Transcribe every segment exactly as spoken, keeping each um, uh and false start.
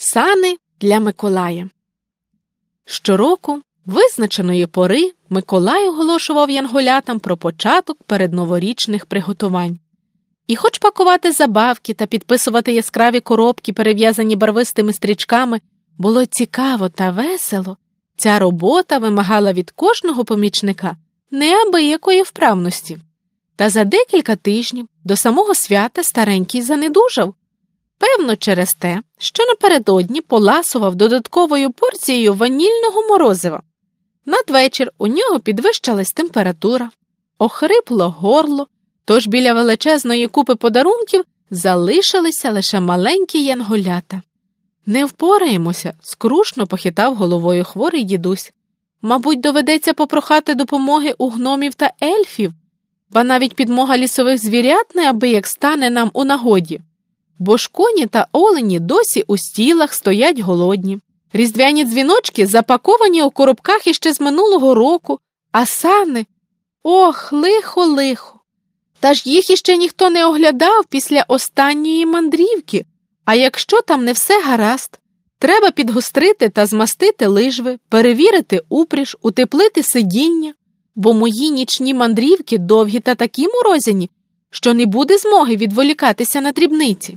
Сани для Миколая. Щороку, визначеної пори, Миколай оголошував янголятам про початок передноворічних приготувань. І хоч пакувати забавки та підписувати яскраві коробки, перев'язані барвистими стрічками, було цікаво та весело, ця робота вимагала від кожного помічника неабиякої вправності. Та за декілька тижнів до самого свята старенький занедужав. Певно, через те, що напередодні поласував додатковою порцією ванільного морозива. Надвечір у нього підвищилась температура, охрипло горло, тож біля величезної купи подарунків залишилися лише маленькі янголята. «Не впораємося», – скрушно похитав головою хворий дідусь. «Мабуть, доведеться попрохати допомоги у гномів та ельфів, ба навіть підмога лісових звірят неабияк стане нам у нагоді. Бо ж коні та олені досі у стілах стоять голодні. Різдвяні дзвіночки запаковані у коробках іще з минулого року, а сани... Ох, лихо-лихо! Та ж їх іще ніхто не оглядав після останньої мандрівки. А якщо там не все гаразд, треба підгострити та змастити лижви, перевірити упряж, утеплити сидіння, бо мої нічні мандрівки довгі та такі морозяні, що не буде змоги відволікатися на дрібниці».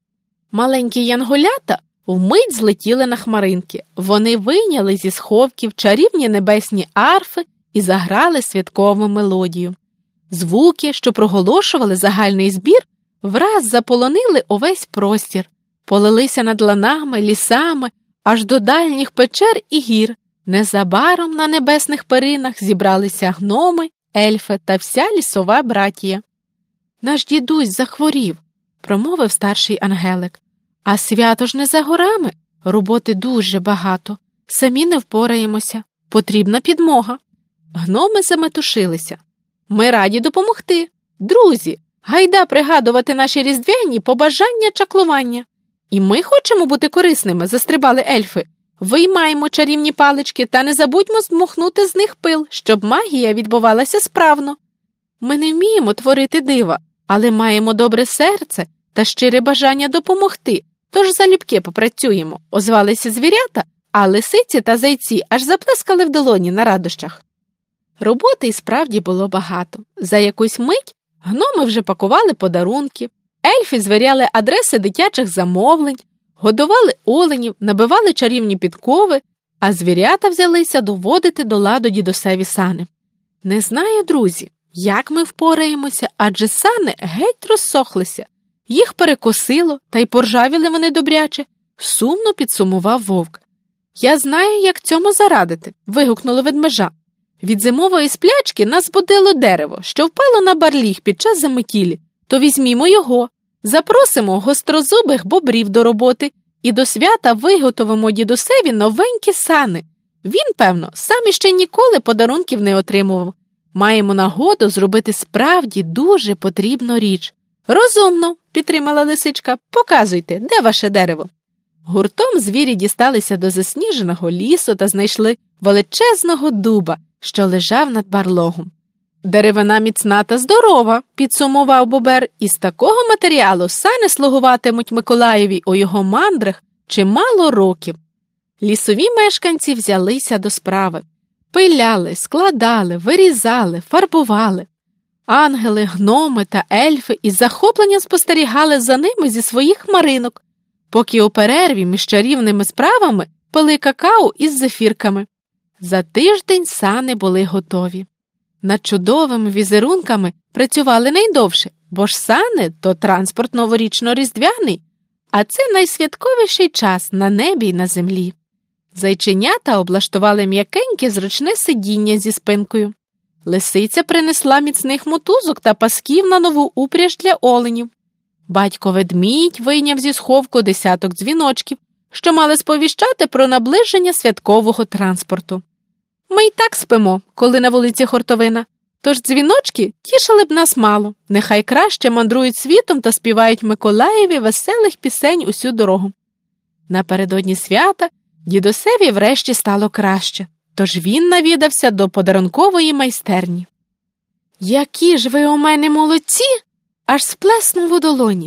Маленькі янголята вмить злетіли на хмаринки. Вони вийняли зі сховків чарівні небесні арфи і заграли святкову мелодію. Звуки, що проголошували загальний збір, враз заполонили увесь простір, полилися над ланами, лісами, аж до дальніх печер і гір. Незабаром на небесних перинах зібралися гноми, ельфи та вся лісова братія. «Наш дідусь захворів», – промовив старший ангелик. «А свято ж не за горами, роботи дуже багато, самі не впораємося, потрібна підмога». Гноми заметушилися. «Ми раді допомогти. Друзі, гайда пригадувати наші різдвяні побажання чаклування. І ми хочемо бути корисними», – застрибали ельфи. «Виймаємо чарівні палички та не забудьмо здмухнути з них пил, щоб магія відбувалася справно. Ми не вміємо творити дива, але маємо добре серце та щире бажання допомогти, тож залюбки попрацюємо», – озвалися звірята, а лисиці та зайці аж заплескали в долоні на радощах. Роботи й справді було багато. За якусь мить гноми вже пакували подарунки, ельфи звіряли адреси дитячих замовлень, годували оленів, набивали чарівні підкови, а звірята взялися доводити до ладу дідусеві сани. Не знаю, друзі, як ми впораємося, адже сани геть розсохлися. Їх перекосило, та й поржавіли вони добряче, сумно підсумував вовк. «Я знаю, як цьому зарадити», – вигукнула ведмежа. «Від зимової сплячки нас будило дерево, що впало на барліг під час заметілі. То візьмімо його, запросимо гострозубих бобрів до роботи і до свята виготовимо дідусеві новенькі сани. Він, певно, сам іще ніколи подарунків не отримував. Маємо нагоду зробити справді дуже потрібну річ». «Розумно», – підтримала лисичка, – «показуйте, де ваше дерево?» Гуртом звірі дісталися до засніженого лісу та знайшли величезного дуба, що лежав над барлогом. «Деревина міцна та здорова», – підсумував бобер, – «із такого матеріалу сани слугуватимуть Миколаєві у його мандрах чимало років». Лісові мешканці взялися до справи. Пиляли, складали, вирізали, фарбували. Ангели, гноми та ельфи із захопленням спостерігали за ними зі своїх хмаринок, поки у перерві між чарівними справами пили какао із зефірками. За тиждень сани були готові. Над чудовими візерунками працювали найдовше, бо ж сани – то транспорт новорічно-різдвяний, а це найсвятковіший час на небі й на землі. Зайченята облаштували м'якеньке зручне сидіння зі спинкою. Лисиця принесла міцних мотузок та пасків на нову упряж для оленів. Батько ведмідь вийняв зі сховку десяток дзвіночків, що мали сповіщати про наближення святкового транспорту. Ми й так спимо, коли на вулиці хуртовина, тож дзвіночки тішили б нас мало, нехай краще мандрують світом та співають Миколаєві веселих пісень усю дорогу. Напередодні свята дідусеві врешті стало краще, тож він навідався до подарункової майстерні. «Які ж ви у мене молодці!» – аж сплеснув у долоні.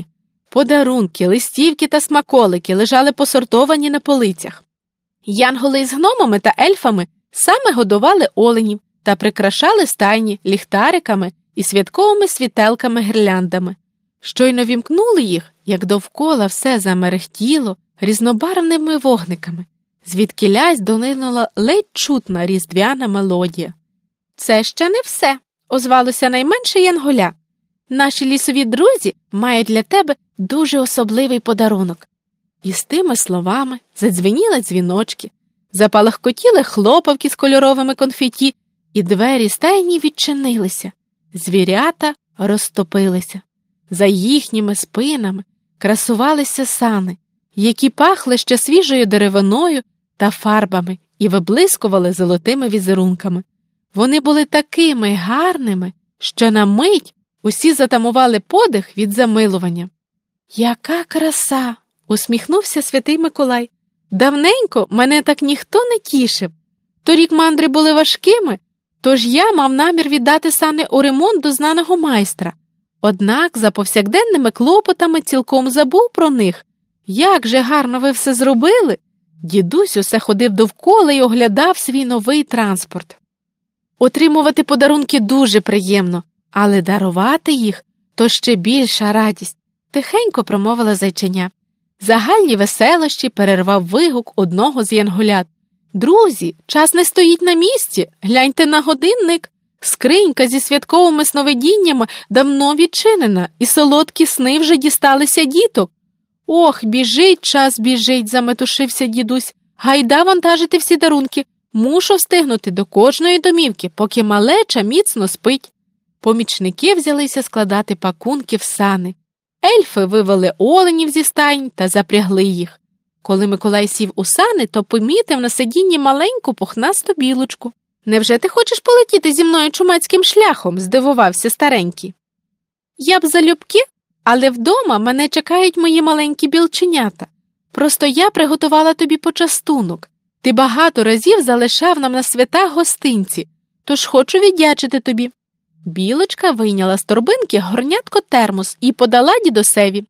Подарунки, листівки та смаколики лежали посортовані на полицях. Янголи з гномами та ельфами саме годували оленів та прикрашали стайні ліхтариками і святковими світелками-гірляндами. Щойно вімкнули їх, як довкола все замерехтіло різнобарвними вогниками, звідкілясь долинула ледь чутна різдвяна мелодія. «Це ще не все», – озвалося найменше янголя. «Наші лісові друзі мають для тебе дуже особливий подарунок». І з тими словами задзвеніли дзвіночки, запалахкотіли хлопавки з кольоровими конфеті, і двері стайні відчинилися. Звірята розтопилися. За їхніми спинами красувалися сани, які пахли ще свіжою деревиною та фарбами і виблискували золотими візерунками. Вони були такими гарними, що на мить усі затамували подих від замилування. «Яка краса!» – усміхнувся святий Миколай. «Давненько мене так ніхто не тішив. Торік мандри були важкими, тож я мав намір віддати сани у ремонт до знаного майстра. Однак за повсякденними клопотами цілком забув про них. Як же гарно ви все зробили!» Дідусь усе ходив довкола і оглядав свій новий транспорт. Отримувати подарунки дуже приємно, але дарувати їх – то ще більша радість, тихенько промовила зайченя. Загальні веселощі перервав вигук одного з янголят. «Друзі, час не стоїть на місці, гляньте на годинник. Скринька зі святковими сновидіннями давно відчинена, і солодкі сни вже дісталися діток». «Ох, біжить час, біжить», – заметушився дідусь. «Гайда вантажити всі дарунки. Мушу встигнути до кожної домівки, поки малеча міцно спить». Помічники взялися складати пакунки в сани. Ельфи вивели оленів зі стайń та запрягли їх. Коли Миколай сів у сани, то помітив на сидінні маленьку пухнасту білочку. «Невже ти хочеш полетіти зі мною чумацьким шляхом?» – здивувався старенький. «Я б залюбки, але вдома мене чекають мої маленькі білченята. Просто я приготувала тобі почастунок. Ти багато разів залишав нам на свята гостинці, тож хочу віддячити тобі». Білочка вийняла з торбинки горнятко-термос і подала дідусеві.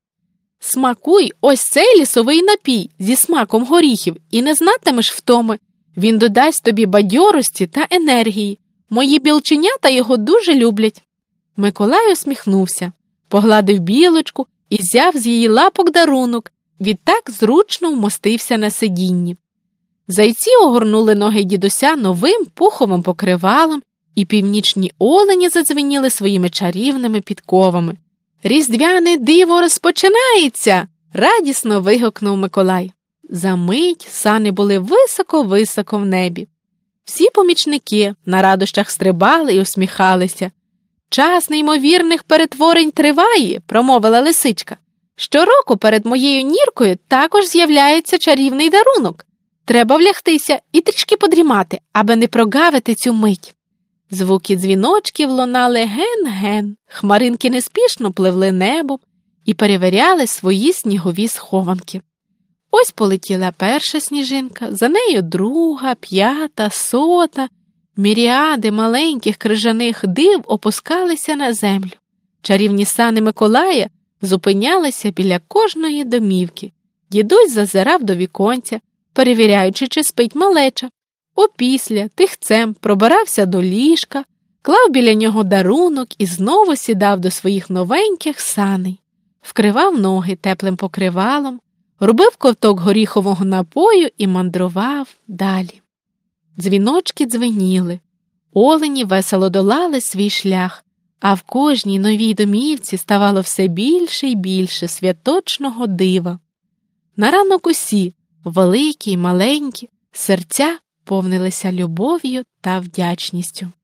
«Смакуй ось цей лісовий напій зі смаком горіхів і не знатимеш втоми. Він додасть тобі бадьорості та енергії. Мої білченята його дуже люблять». Миколай усміхнувся, погладив білочку і взяв з її лапок дарунок, відтак зручно вмостився на сидінні. Зайці огорнули ноги дідуся новим пуховим покривалом, і північні олені задзвеніли своїми чарівними підковами. «Різдвяне диво розпочинається!» – радісно вигукнув Миколай. Замить сани були високо-високо в небі. Всі помічники на радощах стрибали і усміхалися. «Час неймовірних перетворень триває», – промовила лисичка. «Щороку перед моєю ніркою також з'являється чарівний дарунок. Треба влягтися і трішки подрімати, аби не прогавити цю мить». Звуки дзвіночків лунали ген-ген, хмаринки неспішно пливли небом і перевіряли свої снігові схованки. Ось полетіла перша сніжинка, за нею друга, п'ята, сота. Міріади маленьких крижаних див опускалися на землю. Чарівні сани Миколая зупинялися біля кожної домівки. Дідусь зазирав до віконця, перевіряючи, чи спить малеча. Опісля тихцем пробирався до ліжка, клав біля нього дарунок і знову сідав до своїх новеньких саней, вкривав ноги теплим покривалом, робив ковток горіхового напою і мандрував далі. Дзвіночки дзвеніли, олені весело долали свій шлях, а в кожній новій домівці ставало все більше й більше святочного дива. На ранок усі, великі й маленькі, серця повнилися любов'ю та вдячністю.